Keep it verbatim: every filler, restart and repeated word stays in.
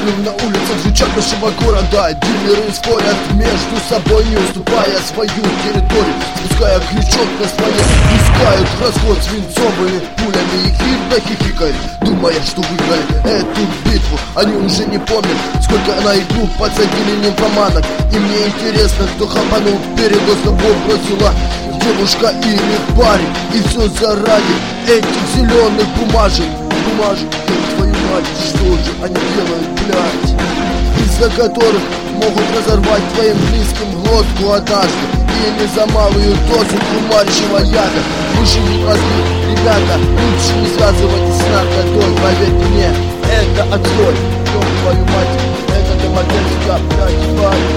Выстрелы на улицах звучат нашего города. Дилеры спорят между собой, не уступая свою территорию. Спуская крючок на спине, пускают в расход свинцовыми пулями. И хитро хихикают, думая, что выиграли эту битву. Они уже не помнят, сколько на игру подсадили нимфоманок. И мне интересно, кто хапанул передоз, кого бросила девушка или парень. И все заради этих зеленых бумажек. Бумажек, твою мать, что же они делают, блядь? Из-за которых могут разорвать твоим близким глотку однажды. Или за малую дозу кумарящего яда. Выше не возьми, ребята, лучше не связывайтесь с наркотой. Поверьте мне, это отстой. Ёб твою мать, это демократика, блядь, тварь.